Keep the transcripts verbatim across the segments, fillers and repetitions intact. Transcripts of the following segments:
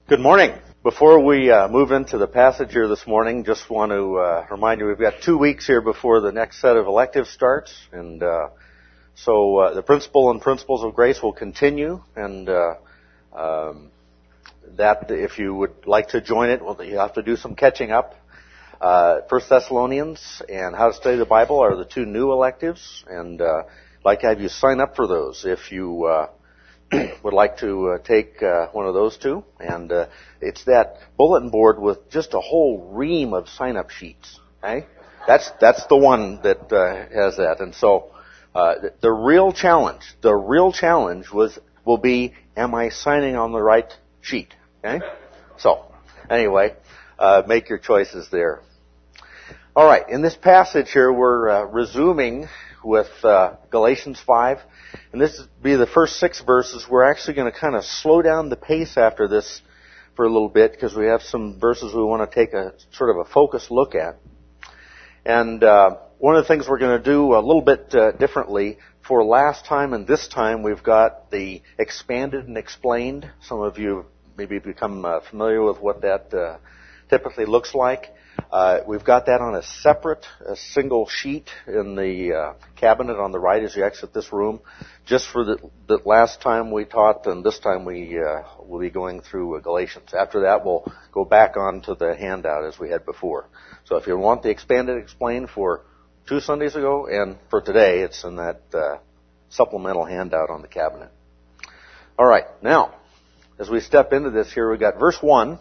Good morning. Before we uh, move into the passage here this morning, just want to uh, remind you we've got two weeks here before the next set of electives starts, and uh, so uh, the principle and principles of grace will continue, and uh, um, that if you would like to join it, well, you have to do some catching up. Uh, First Thessalonians and How to Study the Bible are the two new electives, and uh, I'd like to have you sign up for those if you uh, would like to uh, take uh, one of those two. And uh, it's that bulletin board with just a whole ream of sign-up sheets. Okay? That's that's the one that uh, has that. And so uh, the, the real challenge, the real challenge was will be, am I signing on the right sheet? Okay? So anyway, uh, make your choices there. All right. In this passage here, we're uh, resuming with uh, Galatians five. And this will be the first six verses. We're actually going to kind of slow down the pace after this for a little bit because we have some verses we want to take a sort of a focused look at. And uh, one of the things we're going to do a little bit uh, differently for last time and this time, we've got the expanded and explained. Some of you maybe become uh, familiar with what that uh, typically looks like. Uh, we've got that on a separate, a single sheet in the uh, cabinet on the right as you exit this room. Just for the, the last time we taught, and this time we uh, will be going through uh, Galatians. After that, we'll go back onto the handout as we had before. So if you want the expanded explained for two Sundays ago and for today, it's in that uh, supplemental handout on the cabinet. All right, now as we step into this here, we got verse one.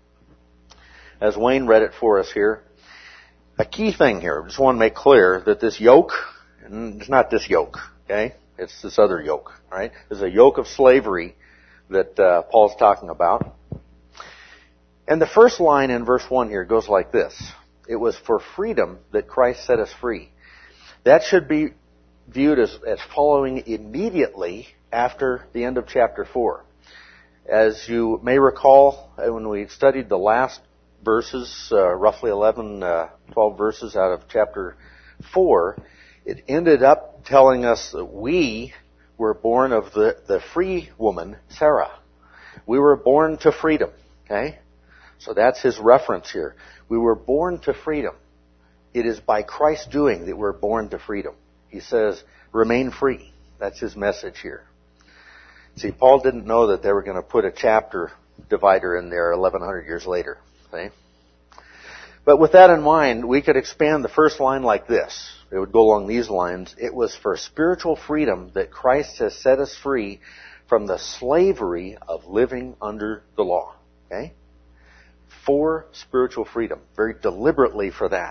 As Wayne read it for us here, a key thing here, I just want to make clear that this yoke, and it's not this yoke, okay? It's this other yoke, right? There's a yoke of slavery that uh, Paul's talking about. And the first line in verse one here goes like this. It was for freedom that Christ set us free. That should be viewed as, as following immediately after the end of chapter four. As you may recall, when we studied the last verses, uh, roughly eleven, uh, twelve verses out of chapter four, it ended up telling us that we were born of the, the free woman, Sarah. We were born to freedom, okay? So that's his reference here. We were born to freedom. It is by Christ's doing that we're born to freedom. He says, remain free. That's his message here. See, Paul didn't know that they were going to put a chapter divider in there eleven hundred years later. Okay? But with that in mind, we could expand the first line like this. It would go along these lines. It was for spiritual freedom that Christ has set us free from the slavery of living under the law. Okay? For spiritual freedom. Very deliberately for that.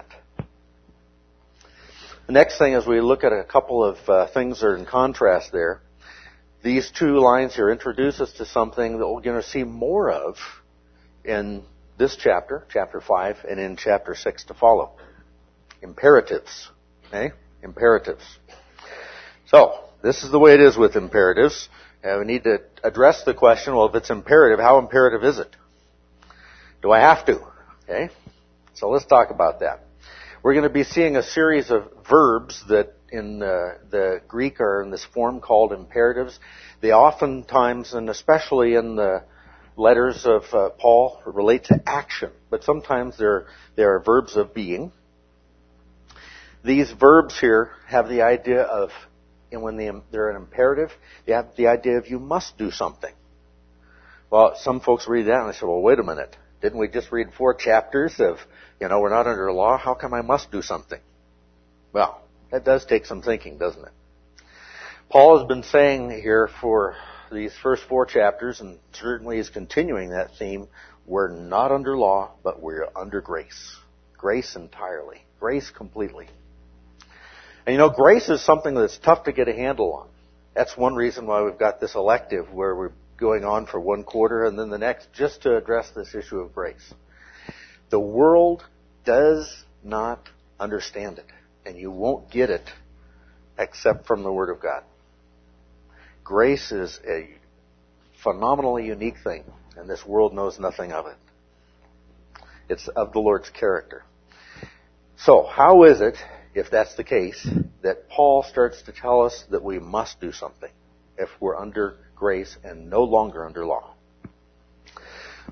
The next thing is we look at a couple of uh, things that are in contrast there. These two lines here introduce us to something that we're going to see more of in this chapter, chapter five, and in chapter six to follow. Imperatives. Okay? Imperatives. So, this is the way it is with imperatives. Uh, we need to address the question, well, if it's imperative, how imperative is it? Do I have to? Okay? So let's talk about that. We're going to be seeing a series of verbs that in the, the Greek are in this form called imperatives. They oftentimes, and especially in the letters of uh, Paul, relate to action, but sometimes they're, they're verbs of being. These verbs here have the idea of, and when they, they're an imperative, they have the idea of you must do something. Well, some folks read that and they say, well, wait a minute. Didn't we just read four chapters of, you know, we're not under law? How come I must do something? Well, that does take some thinking, doesn't it? Paul has been saying here for these first four chapters, and certainly is continuing that theme, we're not under law, but we're under grace. Grace entirely. Grace completely. And you know, grace is something that's tough to get a handle on. That's one reason why we've got this elective where we're going on for one quarter and then the next just to address this issue of grace. The world does not understand it, and you won't get it except from the Word of God. Grace is a phenomenally unique thing, and this world knows nothing of it. It's of the Lord's character. So, how is it, if that's the case, that Paul starts to tell us that we must do something if we're under grace and no longer under law?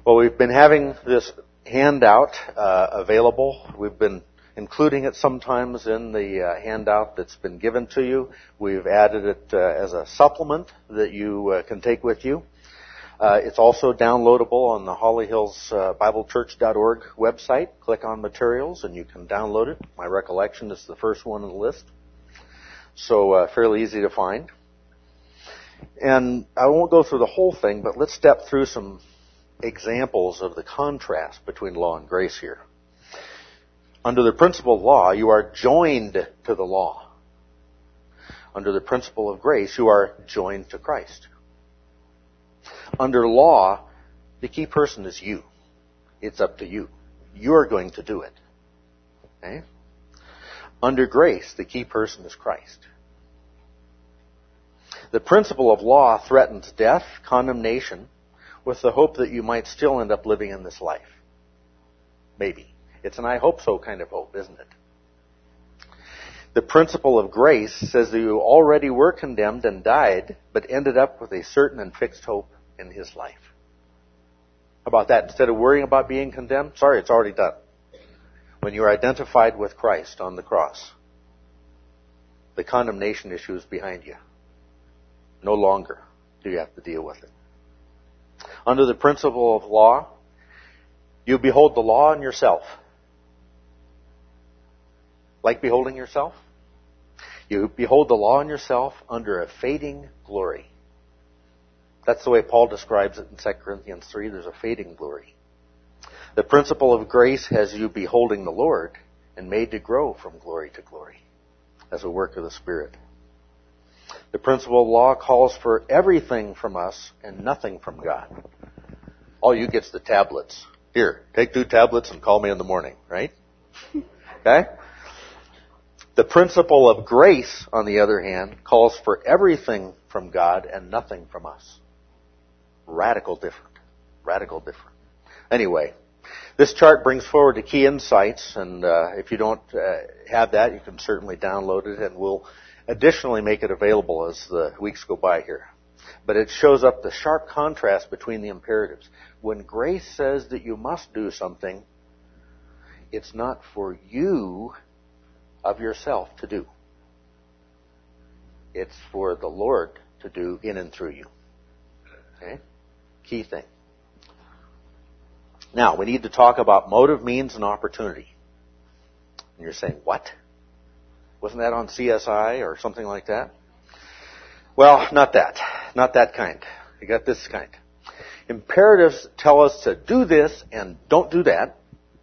Well, we've been having this handout uh, available. We've been including it sometimes in the uh, handout that's been given to you. We've added it uh, as a supplement that you uh, can take with you. Uh, it's also downloadable on the Holly Hills uh, Bible Church dot org website. Click on materials and you can download it. My recollection is the first one on the list. So uh, fairly easy to find. And I won't go through the whole thing, but let's step through some examples of the contrast between law and grace here. Under the principle of law, you are joined to the law. Under the principle of grace, you are joined to Christ. Under law, the key person is you. It's up to you. You're going to do it. Okay? Under grace, the key person is Christ. The principle of law threatens death, condemnation, with the hope that you might still end up living in this life. Maybe. It's an I hope so kind of hope, isn't it? The principle of grace says that you already were condemned and died, but ended up with a certain and fixed hope in His life. How about that? Instead of worrying about being condemned, sorry, it's already done. When you're identified with Christ on the cross, the condemnation issue is behind you. No longer do you have to deal with it. Under the principle of law, you behold the law in yourself. Like beholding yourself? You behold the law in yourself under a fading glory. That's the way Paul describes it in Second Corinthians three. There's a fading glory. The principle of grace has you beholding the Lord and made to grow from glory to glory as a work of the Spirit. The principle of law calls for everything from us and nothing from God. All you get's the tablets. Here, take two tablets and call me in the morning, right? Okay? The principle of grace, on the other hand, calls for everything from God and nothing from us. Radical different. Radical different. Anyway, this chart brings forward the key insights, and uh, if you don't uh, have that, you can certainly download it, and we'll additionally make it available as the weeks go by here. But it shows up the sharp contrast between the imperatives. When grace says that you must do something, it's not for you of yourself to do. It's for the Lord to do in and through you. Okay? Key thing. Now, we need to talk about motive, means, and opportunity. And you're saying, what? Wasn't that on C S I or something like that? Well, not that. Not that kind. You got this kind. Imperatives tell us to do this and don't do that.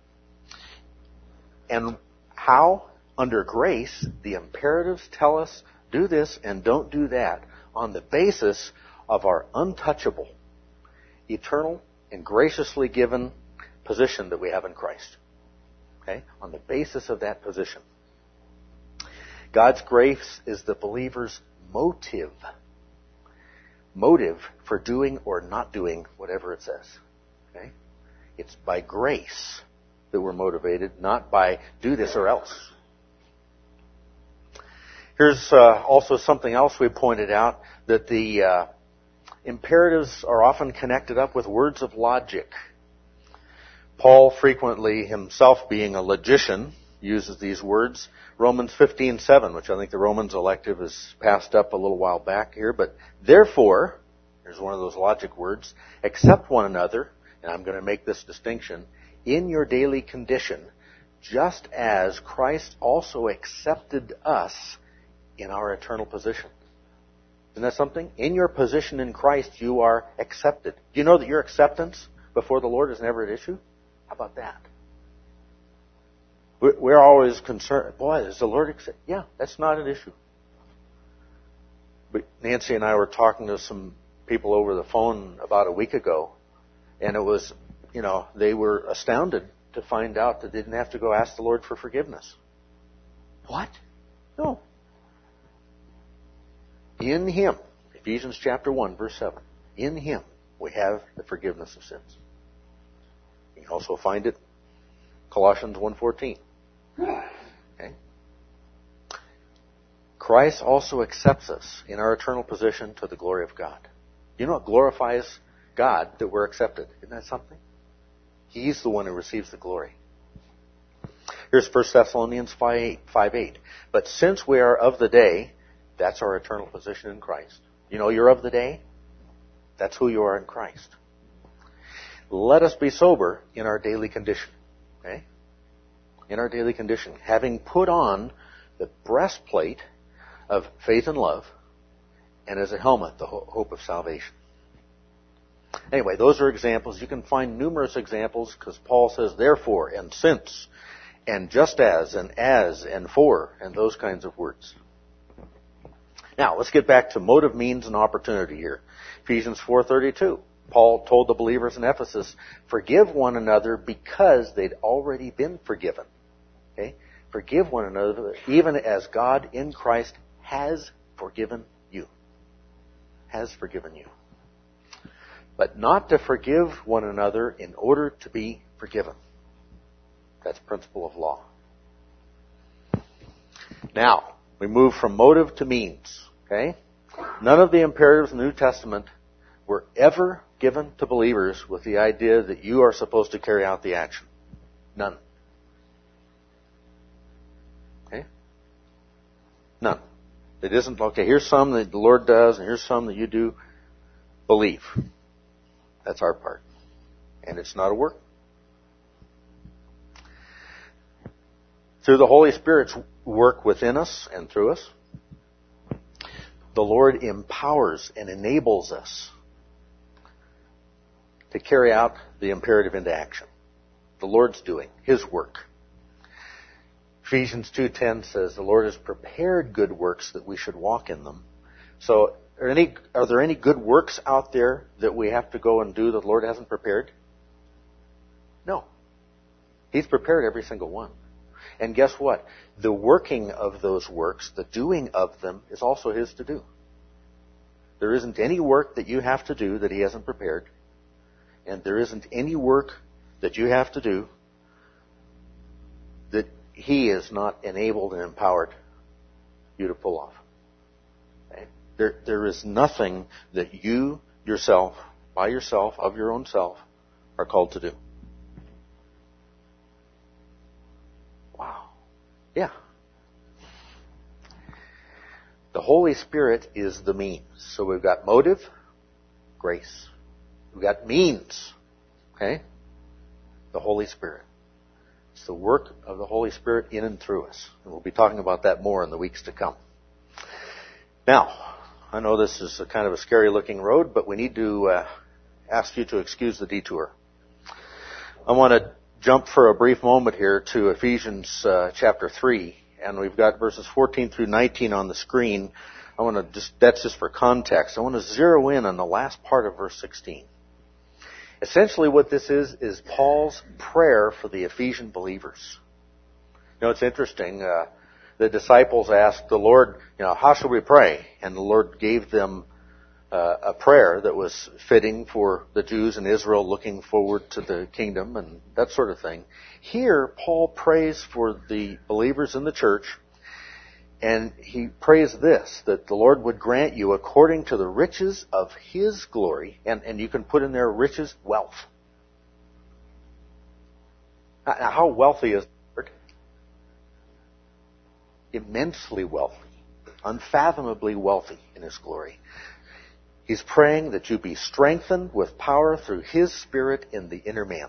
And how? Under grace, the imperatives tell us do this and don't do that on the basis of our untouchable, eternal, and graciously given position that we have in Christ. Okay? On the basis of that position. God's grace is the believer's motive. Motive for doing or not doing whatever it says. Okay? It's by grace that we're motivated, not by do this or else. Here's uh, also something else we pointed out, that the uh, imperatives are often connected up with words of logic. Paul, frequently himself being a logician, uses these words. Romans fifteen seven, which I think the Romans elective is passed up a little while back here. But therefore, here's one of those logic words, accept one another, and I'm going to make this distinction, in your daily condition, just as Christ also accepted us in our eternal position. Isn't that something? In your position in Christ, you are accepted. Do you know that your acceptance before the Lord is never at issue? How about that? We're always concerned, boy, is the Lord accept? Yeah, that's not an issue. But Nancy and I were talking to some people over the phone about a week ago, and it was, you know, they were astounded to find out that they didn't have to go ask the Lord for forgiveness. What? No. In Him, Ephesians chapter one, verse seven, in Him we have the forgiveness of sins. You can also find it Colossians one fourteen. Okay. Christ also accepts us in our eternal position to the glory of God. You know what glorifies God? That we're accepted. Isn't that something? He's the one who receives the glory. Here's First Thessalonians five eight. But since we are of the day, that's our eternal position in Christ. You know you're of the day? That's who you are in Christ. Let us be sober in our daily condition. Okay? In our daily condition. Having put on the breastplate of faith and love, and as a helmet, the hope of salvation. Anyway, those are examples. You can find numerous examples because Paul says, therefore, and since, and just as, and as, and for, and those kinds of words. Now, let's get back to motive, means, and opportunity here. Ephesians four thirty-two. Paul told the believers in Ephesus, forgive one another because they'd already been forgiven. Okay? Forgive one another even as God in Christ has forgiven you. Has forgiven you. But not to forgive one another in order to be forgiven. That's principle of law. Now, we move from motive to means. Okay? None of the imperatives in the New Testament were ever given to believers with the idea that you are supposed to carry out the action. None. Okay? None. It isn't, okay, here's some that the Lord does, and here's some that you do. Believe. That's our part. And it's not a work. Through the Holy Spirit's work within us and through us, the Lord empowers and enables us to carry out the imperative into action. The Lord's doing His work. Ephesians two ten says, the Lord has prepared good works that we should walk in them. So, are, any, are there any good works out there that we have to go and do that the Lord hasn't prepared? No. He's prepared every single one. And guess what? The working of those works, the doing of them, is also His to do. There isn't any work that you have to do that He hasn't prepared. And there isn't any work that you have to do that He is not enabled and empowered you to pull off. Okay? There, there is nothing that you yourself, by yourself, of your own self, are called to do. Wow. Yeah. The Holy Spirit is the means. So we've got motive, grace. We've got means. Okay? The Holy Spirit. It's the work of the Holy Spirit in and through us. And we'll be talking about that more in the weeks to come. Now, I know this is a kind of a scary looking road, but we need to uh, ask you to excuse the detour. I want to jump for a brief moment here to Ephesians uh, chapter three, and we've got verses fourteen through nineteen on the screen. I want to just, that's just for context. I want to zero in on the last part of verse sixteen. Essentially what this is, is Paul's prayer for the Ephesian believers. You know, it's interesting. Uh, the disciples asked the Lord, you know, how shall we pray? And the Lord gave them uh, a prayer that was fitting for the Jews in Israel looking forward to the kingdom and that sort of thing. Here, Paul prays for the believers in the church, and he prays this, that the Lord would grant you according to the riches of His glory, and, and you can put in there riches, wealth. Now, how wealthy is the Lord? Immensely wealthy, unfathomably wealthy in His glory. He's praying that you be strengthened with power through His Spirit in the inner man.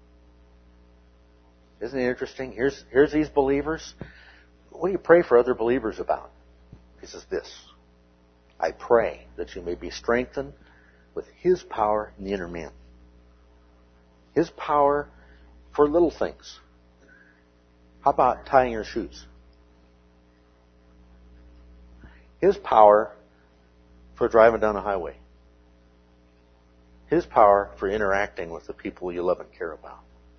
Isn't it interesting? Here's, here's these believers. What do you pray for other believers about? He says this, I pray that you may be strengthened with His power in the inner man. His power for little things. How about tying your shoes? His power for driving down a highway. His power for interacting with the people you love and care about.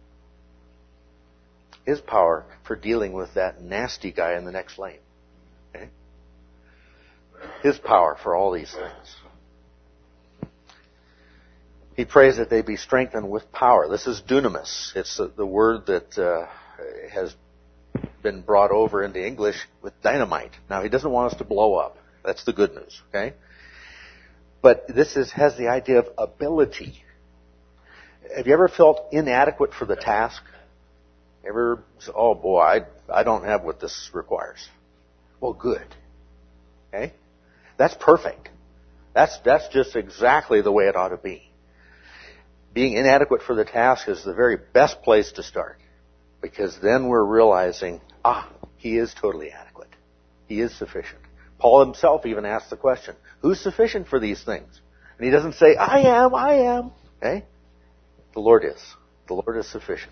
His power for dealing with that nasty guy in the next lane. Okay? His power for all these things. He prays that they be strengthened with power. This is dunamis. It's the, the word that uh, has been brought over into English with dynamite. Now, he doesn't want us to blow up. That's the good news. Okay? But this is, has the idea of ability. have you ever felt inadequate for the task? Ever, oh boy, I, I don't have what this requires. Well, good. Okay? That's perfect. That's, that's just exactly the way it ought to be. Being inadequate for the task is the very best place to start. Because then we're realizing, ah, he is totally adequate. He is sufficient. Paul himself even asked the question, who's sufficient for these things? And he doesn't say, I am, I am. Okay? The Lord is. The Lord is sufficient.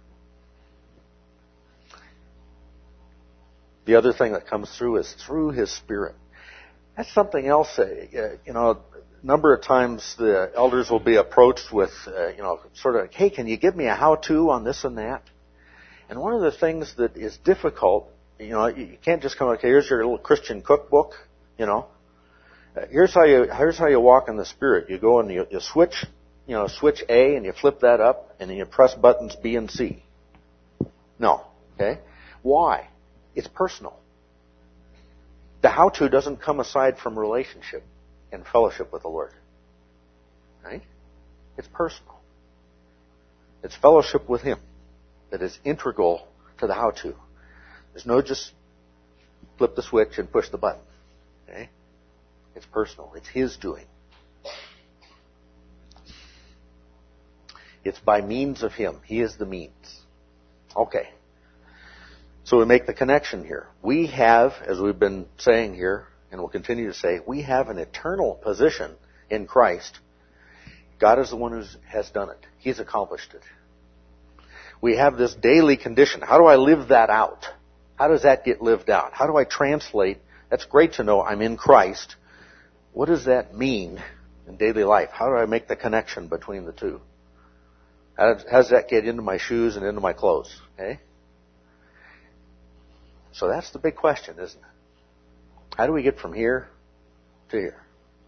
The other thing that comes through is through His Spirit. That's something else. Uh, you know, a number of times the elders will be approached with, uh, you know, sort of, hey, can you give me a how-to on this and that? And one of the things that is difficult, you know, you can't just come, okay, here's your little Christian cookbook, you know. Uh, here's how you here's how you walk in the Spirit. You go and you, you switch, you know, switch A and you flip that up and then you press buttons B and C. No, okay? Why? It's personal. The how-to doesn't come aside from relationship and fellowship with the Lord. Right? It's personal. It's fellowship with Him that is integral to the how-to. There's no just flip the switch and push the button. Okay? It's personal. It's His doing. It's by means of Him. He is the means. Okay. So we make the connection here. We have, as we've been saying here, and will continue to say, we have an eternal position in Christ. God is the one who has done it. He's accomplished it. We have this daily condition. How do I live that out? How does that get lived out? How do I translate? That's great to know I'm in Christ. What does that mean in daily life? How do I make the connection between the two? How does, how does that get into my shoes and into my clothes? Okay? So that's the big question, isn't it? How do we get from here to here?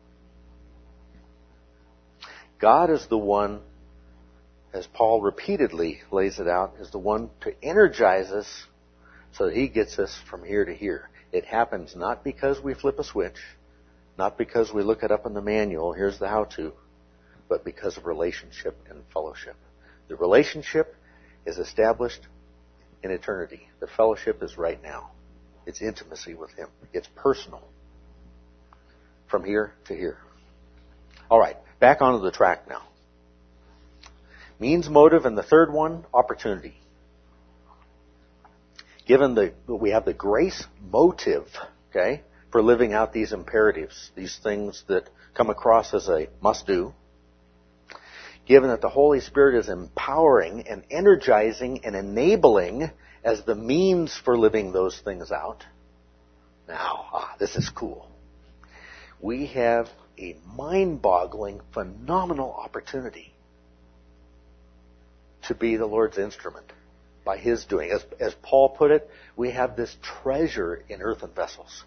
God is the one, as Paul repeatedly lays it out, is the one to energize us so that He gets us from here to here. It happens not because we flip a switch, not because we look it up in the manual, here's the how-to, but because of relationship and fellowship. The relationship is established in eternity. The fellowship is right now. It's intimacy with Him. It's personal. From here to here. All right, back onto the track now. Means, motive, and the third one, opportunity. Given the, we have the grace motive, okay, for living out these imperatives, these things that come across as a must-do. Given that the Holy Spirit is empowering and energizing and enabling as the means for living those things out. Now, ah, this is cool. We have a mind-boggling, phenomenal opportunity to be the Lord's instrument by His doing. As, as Paul put it, we have this treasure in earthen vessels.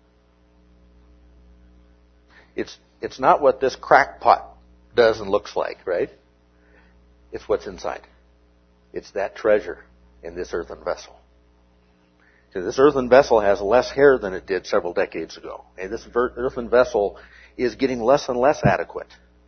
It's, it's not what this crackpot does and looks like, right? It's what's inside. It's that treasure in this earthen vessel. So this earthen vessel has less hair than it did several decades ago. And this earthen vessel is getting less and less adequate.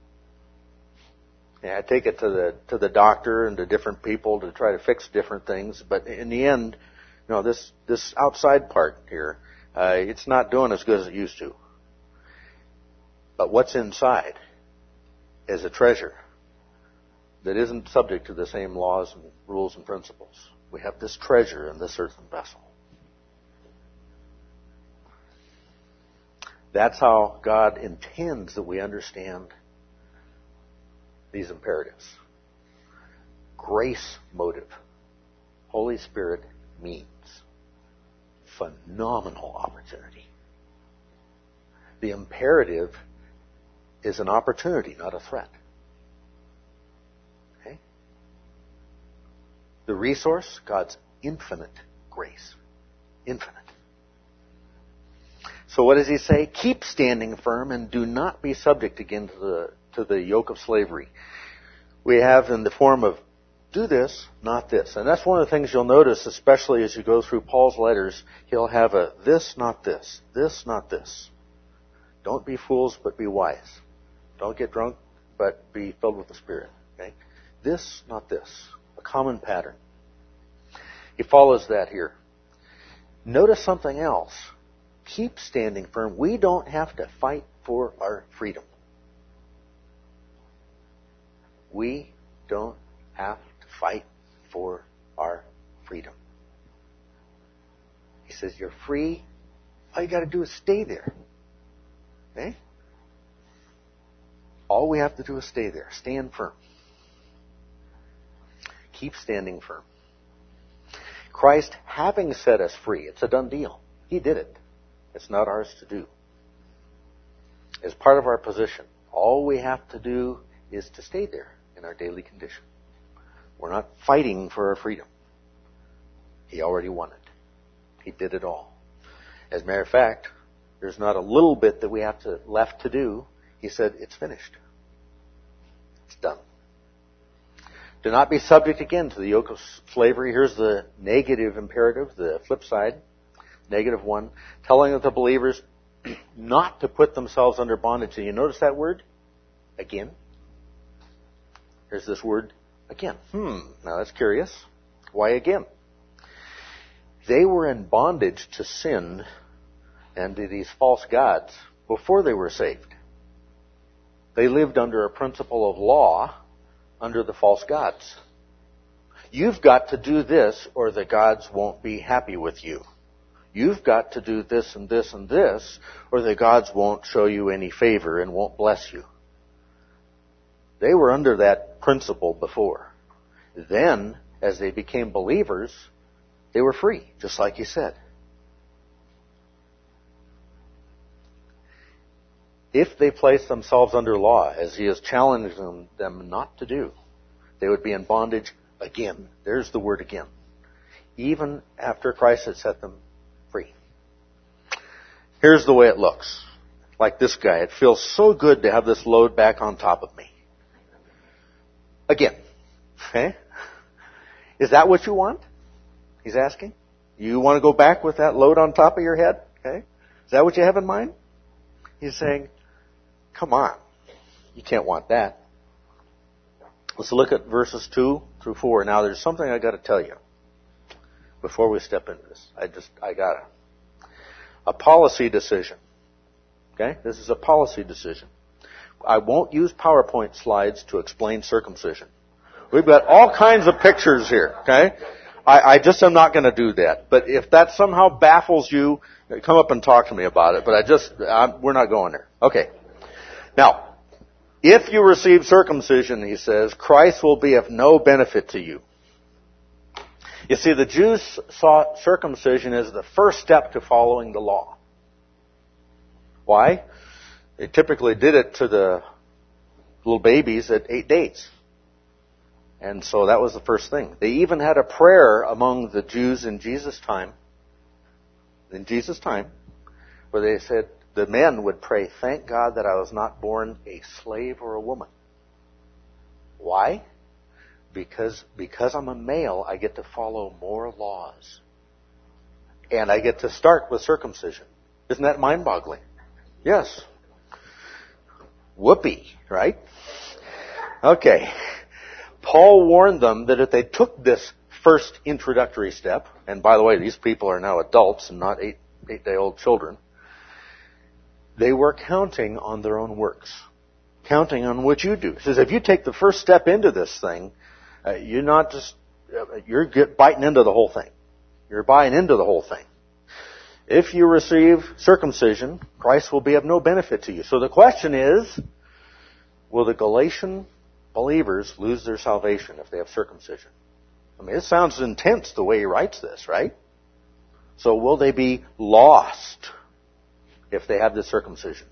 And I take it to the to the doctor and to different people to try to fix different things, but in the end, you know, this this outside part here, uh, it's not doing as good as it used to. But what's inside is a treasure that isn't subject to the same laws and rules and principles. We have this treasure in this earthen vessel. That's how God intends that we understand these imperatives. Grace motive. Holy Spirit means. Phenomenal opportunity. The imperative is an opportunity, not a threat. Okay? The resource, God's infinite grace. Infinite. So what does He say? Keep standing firm and do not be subject again to the to the yoke of slavery. We have in the form of do this, not this. And that's one of the things you'll notice, especially as you go through Paul's letters. He'll have a this, not this. This, not this. Don't be fools, but be wise. Don't get drunk, but be filled with the Spirit. Okay? this, not this. A common pattern. He follows that here. Notice something else. Keep standing firm. We don't have to fight for our freedom. We don't have to fight for our freedom. He says, you're free. All you got to do is stay there. Okay? All we have to do is stay there. Stand firm. Keep standing firm. Christ, having set us free, it's a done deal. He did it. It's not ours to do. As part of our position, all we have to do is to stay there in our daily condition. We're not fighting for our freedom. He already won it. He did it all. As a matter of fact, there's not a little bit that we have to left to do. He said, it's finished. It's done. Do not be subject again to the yoke of slavery. Here's the negative imperative, the flip side, negative one, telling the believers not to put themselves under bondage. And you notice that word? Again. There's this word, again. Hmm, now that's curious. Why again? They were in bondage to sin and to these false gods before they were saved. They lived under a principle of law under the false gods. You've got to do this or the gods won't be happy with you. You've got to do this and this and this or the gods won't show you any favor and won't bless you. They were under that principle before. Then, as they became believers, they were free, just like he said. If they placed themselves under law, as he is challenging them not to do, they would be in bondage again. There's the word again. Even after Christ had set them free. Here's the way it looks. Like this guy. It feels so good to have this load back on top of me. Again. Okay? Is that what you want? He's asking. You want to go back with that load on top of your head? Okay? Is that what you have in mind? He's saying, come on. You can't want that. Let's look at verses two through four. Now there's something I got to tell you before we step into this. I just, I got to. A policy decision. Okay? This is a policy decision. I won't use PowerPoint slides to explain circumcision. We've got all kinds of pictures here. Okay? I, I just am not going to do that. But if that somehow baffles you, come up and talk to me about it. But I just, I'm, we're not going there. Okay. Now, if you receive circumcision, he says, Christ will be of no benefit to you. You see, the Jews saw circumcision as the first step to following the law. Why? They typically did it to the little babies at eight days. And so that was the first thing. They even had a prayer among the Jews in Jesus' time, in Jesus' time, where they said, the men would pray, thank God that I was not born a slave or a woman. Why? Because, because I'm a male, I get to follow more laws. And I get to start with circumcision. Isn't that mind-boggling? Yes. Whoopee, right? Okay. Paul warned them that if they took this first introductory step, and by the way, these people are now adults and not eight, eight-day-old children, they were counting on their own works. Counting on what you do. He says, if you take the first step into this thing, uh, you're not just, uh, you're get, biting into the whole thing. You're buying into the whole thing. If you receive circumcision, Christ will be of no benefit to you. So the question is, will the Galatian believers lose their salvation if they have circumcision? I mean, it sounds intense the way he writes this, right? So will they be lost if they have the circumcision?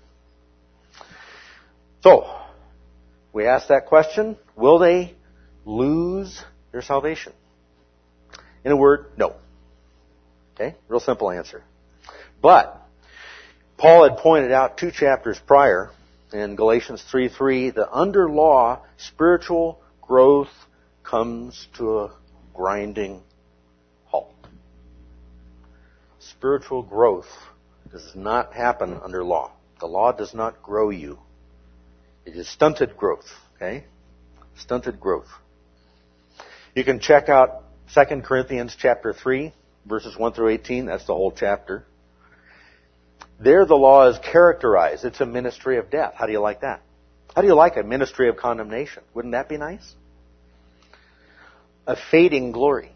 So, we ask that question, will they lose their salvation? In a word, no. Okay? Real simple answer. But, Paul had pointed out two chapters prior, in Galatians three three, that under law, spiritual growth comes to a grinding halt. Spiritual growth does not happen under law. The law does not grow you. It is stunted growth, okay? Stunted growth. You can check out Second Corinthians chapter three, verses one through eighteen. That's the whole chapter. There the law is characterized. It's a ministry of death. How do you like that? How do you like a ministry of condemnation? Wouldn't that be nice? A fading glory.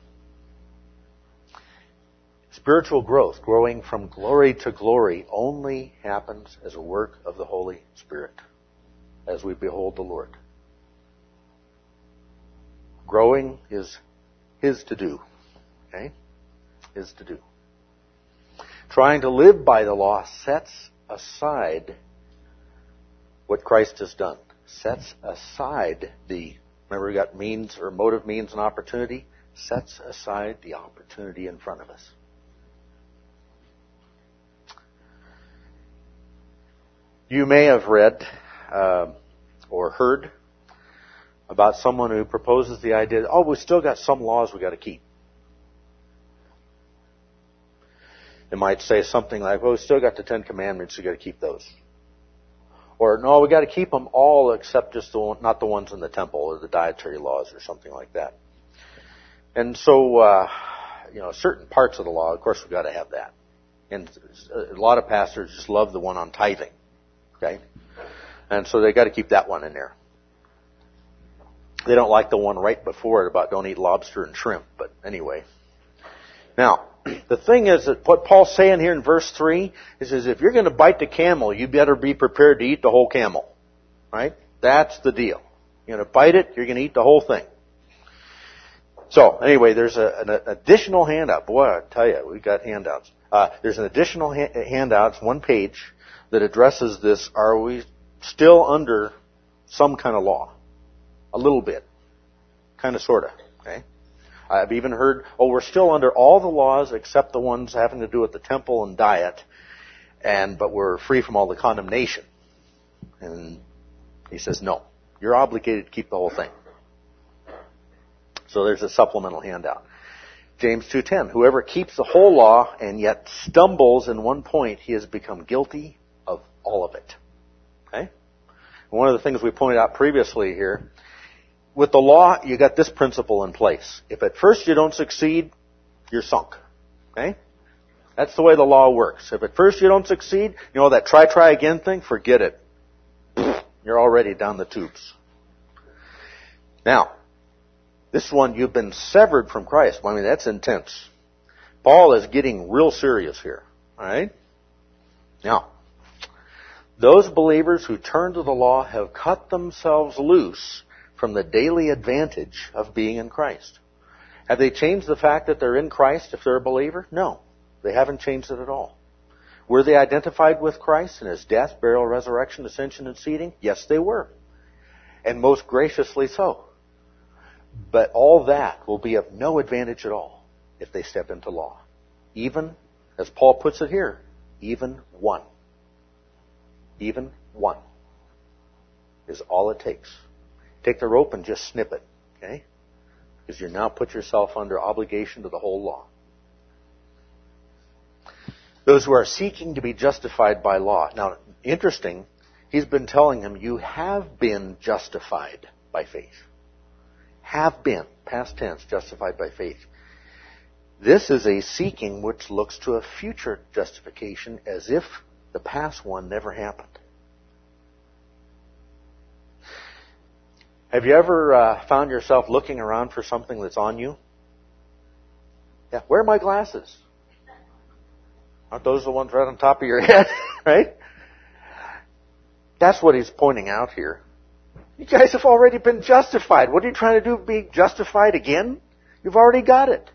Spiritual growth, growing from glory to glory, only happens as a work of the Holy Spirit as we behold the Lord. Growing is His to do. Okay? His to do. Trying to live by the law sets aside what Christ has done. Sets aside the, remember we got means or motive, means, and opportunity. Sets aside the opportunity in front of us. You may have read uh, or heard about someone who proposes the idea, oh, we still got some laws we got to keep. It might say something like, well, we still got the Ten Commandments, we got to keep those. Or, no, we got to keep them all except just the one, not the ones in the temple or the dietary laws or something like that. And so, uh, you know, certain parts of the law, of course, we've got to have that. And a lot of pastors just love the one on tithing. Okay? And so they got to keep that one in there. They don't like the one right before it about don't eat lobster and shrimp, but anyway. Now, the thing is that what Paul's saying here in verse three is, is if you're going to bite the camel, you better be prepared to eat the whole camel. Right? That's the deal. You're going to bite it, you're going to eat the whole thing. So, anyway, there's a, an additional handout. Boy, I tell you, we've got handouts. Uh, there's an additional ha- handout, one page, that addresses this, are we still under some kind of law? A little bit. Kind of, sort of. Okay? I've even heard, oh, we're still under all the laws except the ones having to do with the temple and diet, and but we're free from all the condemnation. And he says, no, you're obligated to keep the whole thing. So there's a supplemental handout. James two ten, whoever keeps the whole law and yet stumbles in one point, he has become guilty of all of it. Okay? One of the things we pointed out previously here, with the law, you got this principle in place. If at first you don't succeed, you're sunk. Okay? That's the way the law works. If at first you don't succeed, you know that try, try again thing, forget it. You're already down the tubes. Now, this one, you've been severed from Christ. I mean, that's intense. Paul is getting real serious here. Alright? Now, those believers who turn to the law have cut themselves loose from the daily advantage of being in Christ. Have they changed the fact that they're in Christ if they're a believer? No. They haven't changed it at all. Were they identified with Christ in His death, burial, resurrection, ascension, and seating? Yes, they were. And most graciously so. But all that will be of no advantage at all if they step into law. Even, as Paul puts it here, even one. Even one is all it takes. Take the rope and just snip it, okay? Because you now put yourself under obligation to the whole law. Those who are seeking to be justified by law. Now, interesting, he's been telling them, you have been justified by faith. Have been, past tense, justified by faith. This is a seeking which looks to a future justification as if the past one never happened. Have you ever uh, found yourself looking around for something that's on you? Yeah, where are my glasses? Aren't those the ones right on top of your head? Right? That's what he's pointing out here. You guys have already been justified. What are you trying to do? Be justified again? You've already got it.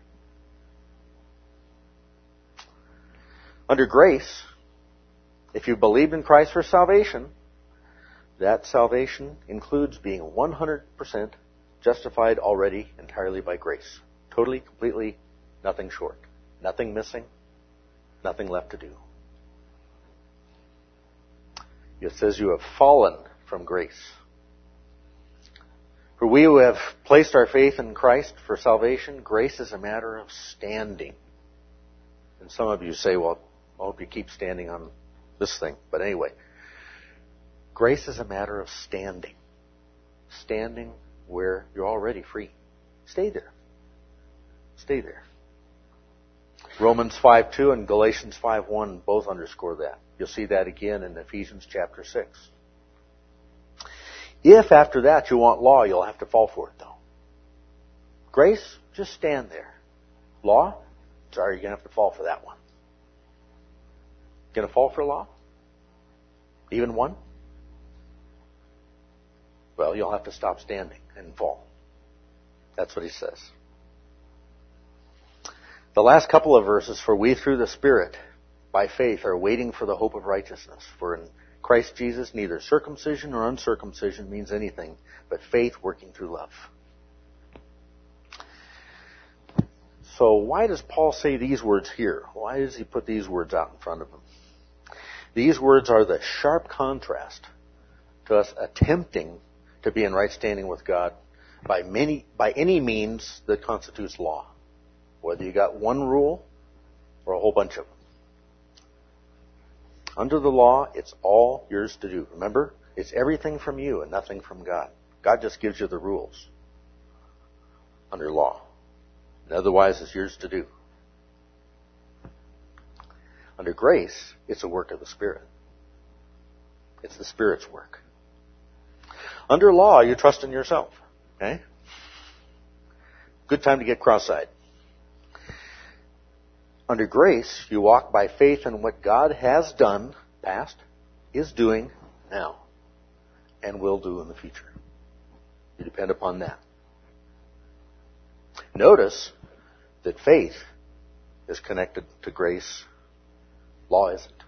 Under grace, if you believed in Christ for salvation, that salvation includes being one hundred percent justified already entirely by grace. Totally, completely, nothing short. Nothing missing. Nothing left to do. It says you have fallen from grace. For we who have placed our faith in Christ for salvation, grace is a matter of standing. And some of you say, well, I hope you keep standing on this thing. But anyway, grace is a matter of standing. Standing where you're already free. Stay there. Stay there. Romans five two and Galatians five one both underscore that. You'll see that again in Ephesians chapter six. If after that you want law, you'll have to fall for it though. Grace, just stand there. Law, sorry, you're going to have to fall for that one. Going to fall for law? Even one? Well, you'll have to stop standing and fall. That's what he says. The last couple of verses, for we through the Spirit, by faith, are waiting for the hope of righteousness. For in Christ Jesus, neither circumcision nor uncircumcision means anything, but faith working through love. So why does Paul say these words here? Why does he put these words out in front of him? These words are the sharp contrast to us attempting to be in right standing with God by many, by any means that constitutes law. Whether you got one rule or a whole bunch of them. Under the law, it's all yours to do. Remember, it's everything from you and nothing from God. God just gives you the rules under law. And otherwise, it's yours to do. Under grace, it's a work of the Spirit. It's the Spirit's work. Under law, you trust in yourself. Okay? Good time to get cross-eyed. Under grace, you walk by faith in what God has done, past, is doing now, and will do in the future. You depend upon that. Notice that faith is connected to grace. Law isn't.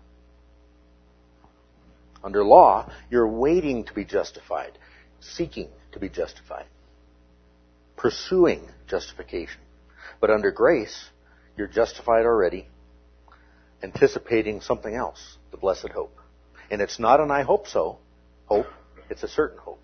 Under law, you're waiting to be justified, seeking to be justified, pursuing justification. But under grace, you're justified already, anticipating something else, the blessed hope. And it's not an I hope so hope, it's a certain hope.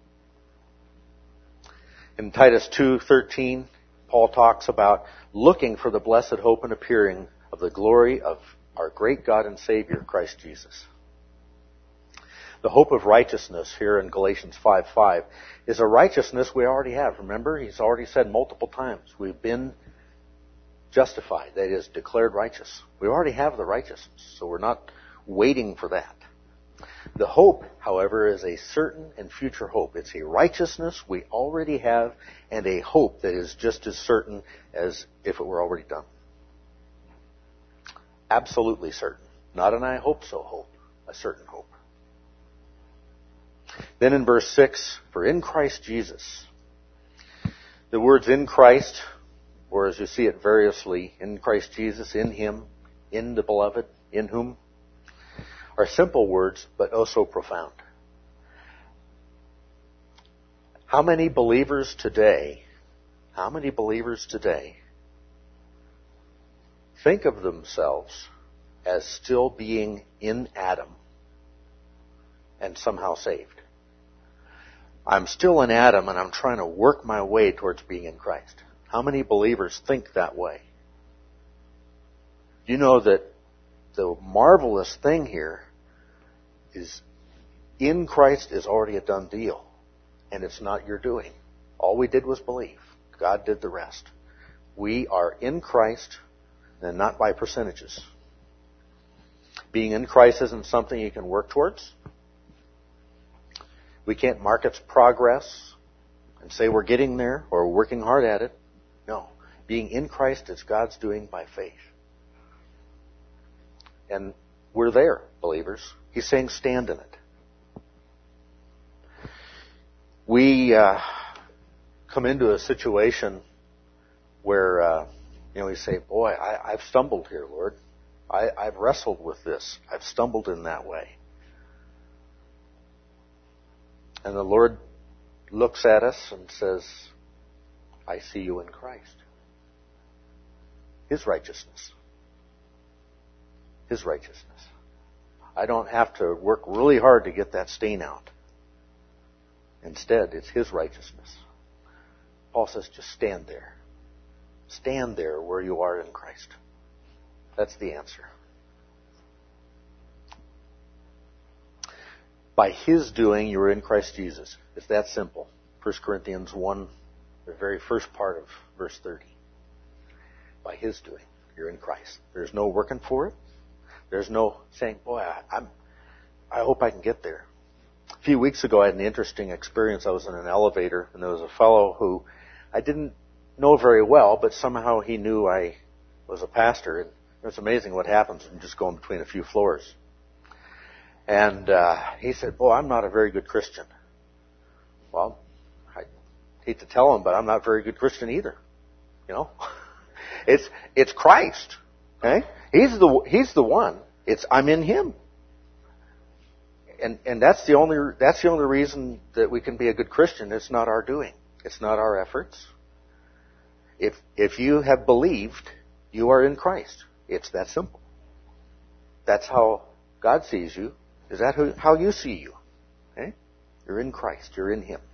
In Titus two thirteen, Paul talks about looking for the blessed hope and appearing of the glory of our great God and Savior, Christ Jesus. The hope of righteousness here in Galatians five five is a righteousness we already have. Remember, he's already said multiple times, we've been justified, that is, declared righteous. We already have the righteousness, so we're not waiting for that. The hope, however, is a certain and future hope. It's a righteousness we already have and a hope that is just as certain as if it were already done. Absolutely certain. Not an I hope so hope, a certain hope. Then in verse six, for in Christ Jesus. The words in Christ, or as you see it variously, in Christ Jesus, in Him, in the Beloved, in whom, are simple words, but oh so profound. How many believers today, how many believers today think of themselves as still being in Adam and somehow saved? I'm still in Adam and I'm trying to work my way towards being in Christ. How many believers think that way? You know that the marvelous thing here is in Christ is already a done deal. And it's not your doing. All we did was believe. God did the rest. We are in Christ and not by percentages. Being in Christ isn't something you can work towards. We can't mark its progress and say we're getting there or we're working hard at it. No. Being in Christ is God's doing by faith. And we're there, believers. He's saying stand in it. We uh, come into a situation where, uh, you know, we say, boy, I, I've stumbled here, Lord. I, I've wrestled with this. I've stumbled in that way. And the Lord looks at us and says, I see you in Christ. His righteousness. His righteousness. I don't have to work really hard to get that stain out. Instead, it's His righteousness. Paul says, just stand there. Stand there where you are in Christ. That's the answer. By His doing, you are in Christ Jesus. It's that simple. First Corinthians one, The very first part of verse thirty. By His doing. You're in Christ. There's no working for it. There's no saying, boy, I, I'm, I hope I can get there. A few weeks ago, I had an interesting experience. I was in an elevator, and there was a fellow who I didn't know very well, but somehow he knew I was a pastor. And it's amazing what happens when you just go in between a few floors. And uh, he said, boy, I'm not a very good Christian. Well, I hate to tell him, but I'm not a very good Christian either. You know? It's it's Christ. Okay? He's the He's the one. It's I'm in Him. And and that's the only that's the only reason that we can be a good Christian. It's not our doing. It's not our efforts. If if you have believed, you are in Christ. It's that simple. That's how God sees you. Is that who, how you see you? Okay? You're in Christ. You're in Him.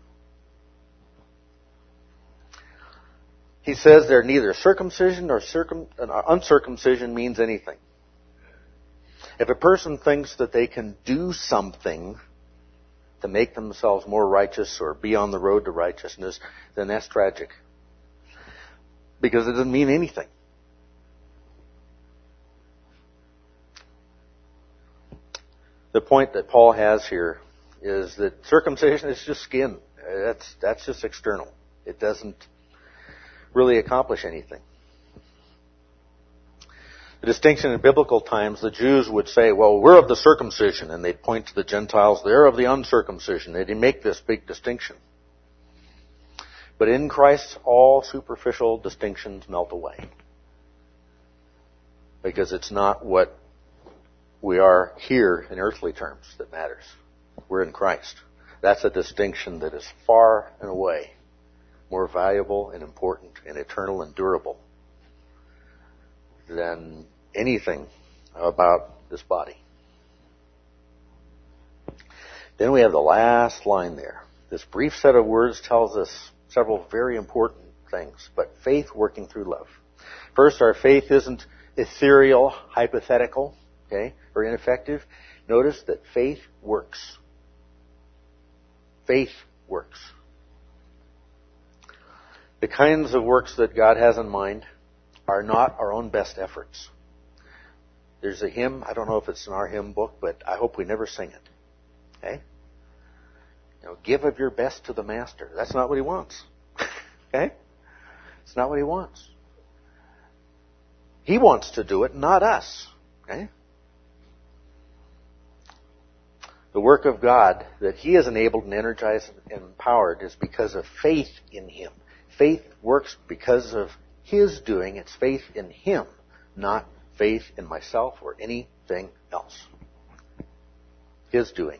He says there neither circumcision nor circum, uh, uncircumcision means anything. If a person thinks that they can do something to make themselves more righteous or be on the road to righteousness, then that's tragic. Because it doesn't mean anything. The point that Paul has here is that circumcision is just skin. That's, that's just external. It doesn't really accomplish anything. The distinction in biblical times, the Jews would say, well, we're of the circumcision, and they'd point to the Gentiles, they're of the uncircumcision. They'd make this big distinction. But in Christ, all superficial distinctions melt away. Because it's not what we are here in earthly terms that matters. We're in Christ. That's a distinction that is far and away more valuable and important and eternal and durable than anything about this body. Then we have the last line there. This brief set of words tells us several very important things, but faith working through love. First, our faith isn't ethereal, hypothetical, okay, or ineffective. Notice that faith works. Faith works. The kinds of works that God has in mind are not our own best efforts. There's a hymn, I don't know if it's in our hymn book, but I hope we never sing it. Okay? You know, give of your best to the Master. That's not what He wants. Okay? It's not what He wants. He wants to do it, not us. Okay? The work of God that He has enabled and energized and empowered is because of faith in Him. Faith works because of His doing. It's faith in Him, not faith in myself or anything else. His doing.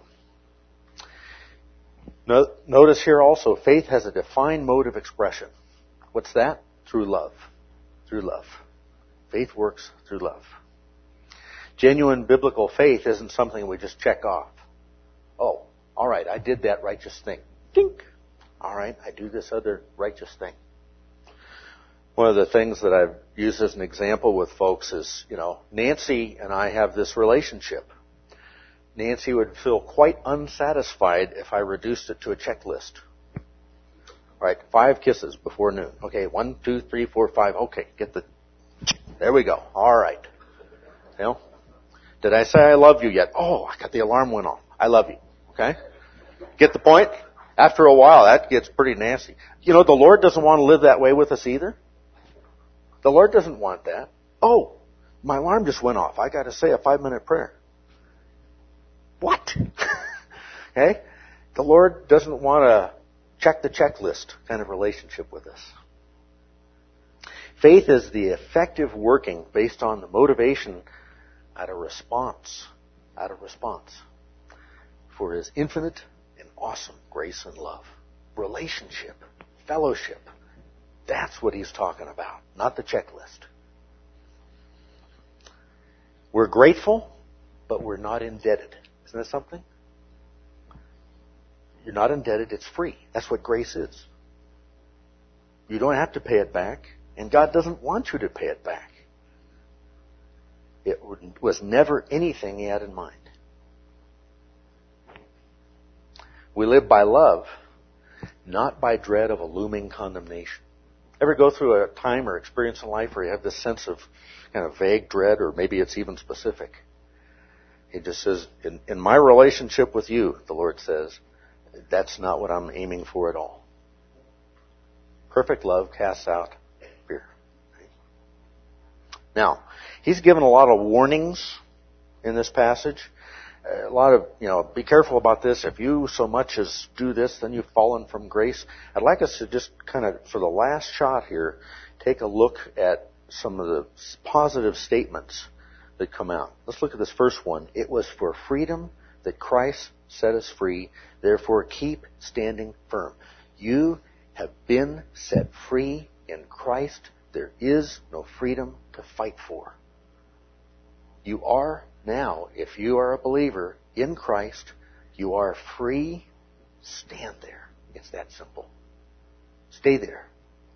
Notice here also, faith has a defined mode of expression. What's that? Through love. Through love. Faith works through love. Genuine biblical faith isn't something we just check off. Oh, all right, I did that righteous thing. Dink. All right, I do this other righteous thing. One of the things that I've used as an example with folks is, you know, Nancy and I have this relationship. Nancy would feel quite unsatisfied if I reduced it to a checklist. All right, five kisses before noon. Okay, one, two, three, four, five. Okay, get the... There we go. All right. You know, did I say I love you yet? Oh, I got the alarm went off. I love you. Okay? Get the point? After a while, that gets pretty nasty. You know, the Lord doesn't want to live that way with us either. The Lord doesn't want that. Oh, my alarm just went off. I got to say a five-minute prayer. What? Okay? The Lord doesn't want a check the checklist kind of relationship with us. Faith is the effective working based on the motivation out of response, out of response for His infinite and awesome grace and love. Relationship, fellowship. That's what He's talking about, not the checklist. We're grateful, but we're not indebted. Isn't that something? You're not indebted, it's free. That's what grace is. You don't have to pay it back, and God doesn't want you to pay it back. It was never anything He had in mind. We live by love not by dread of a looming condemnation. Ever go through a time or experience in life where you have this sense of kind of vague dread, or maybe it's even specific? He just says, in, in my relationship with you, the Lord says, that's not what I'm aiming for at all. Perfect love casts out fear. Now, he's given a lot of warnings in this passage. A lot of, you know, be careful about this. If you so much as do this, then you've fallen from grace. I'd like us to just kind of, for the last shot here, take a look at some of the positive statements that come out. Let's look at this first one. It was for freedom that Christ set us free. Therefore, keep standing firm. You have been set free in Christ. There is no freedom to fight for. You are now, if you are a believer in Christ, you are free. Stand there. It's that simple. Stay there.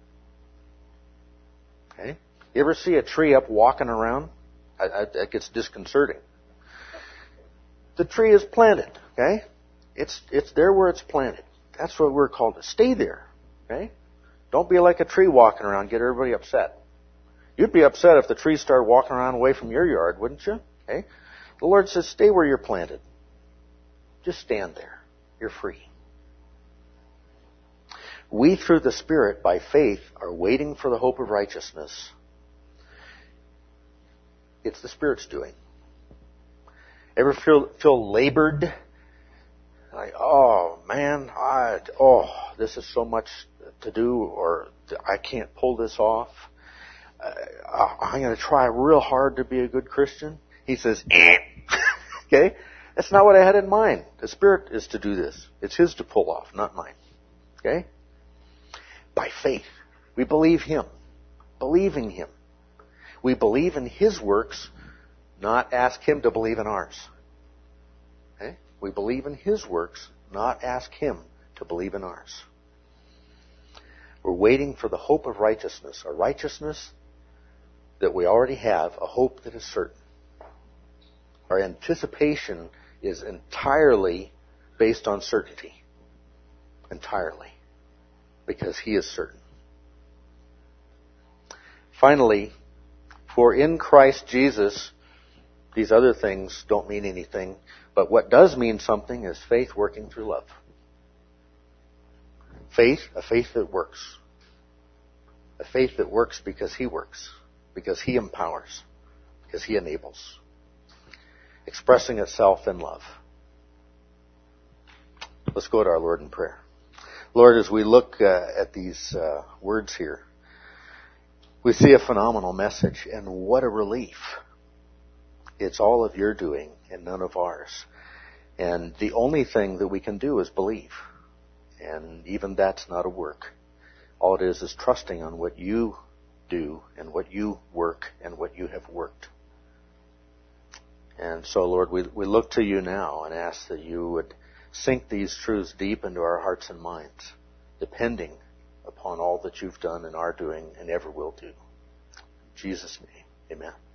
Okay? You ever see a tree up walking around? I, I, that gets disconcerting. The tree is planted. Okay? It's it's there where it's planted. That's what we're called to stay there. Okay? Don't be like a tree walking around, get everybody upset. You'd be upset if the tree started walking around away from your yard, wouldn't you? Okay? The Lord says, stay where you're planted. Just stand there. You're free. We, through the Spirit, by faith, are waiting for the hope of righteousness. It's the Spirit's doing. Ever feel feel labored? Like, oh man, I oh this is so much to do, or I can't pull this off. Uh, I'm going to try real hard to be a good Christian. He says, eh. Okay, that's not what I had in mind. The Spirit is to do this. It's His to pull off, not mine. Okay. By faith, we believe Him, believing Him. We believe in His works, not ask Him to believe in ours. Okay? We believe in His works, not ask Him to believe in ours. We're waiting for the hope of righteousness, a righteousness that we already have, a hope that is certain. Our anticipation is entirely based on certainty. Entirely. Because He is certain. Finally, for in Christ Jesus, these other things don't mean anything, but what does mean something is faith working through love. Faith, a faith that works. A faith that works because He works, because He empowers, because He enables. Expressing itself in love. Let's go to our Lord in prayer. Lord, as we look uh, at these uh, words here, we see a phenomenal message, and what a relief. It's all of your doing and none of ours. And the only thing that we can do is believe. And even that's not a work. All it is is trusting on what you do and what you work and what you have worked. And so, Lord, we, we look to you now and ask that you would sink these truths deep into our hearts and minds, depending upon all that you've done and are doing and ever will do. In Jesus' name, amen.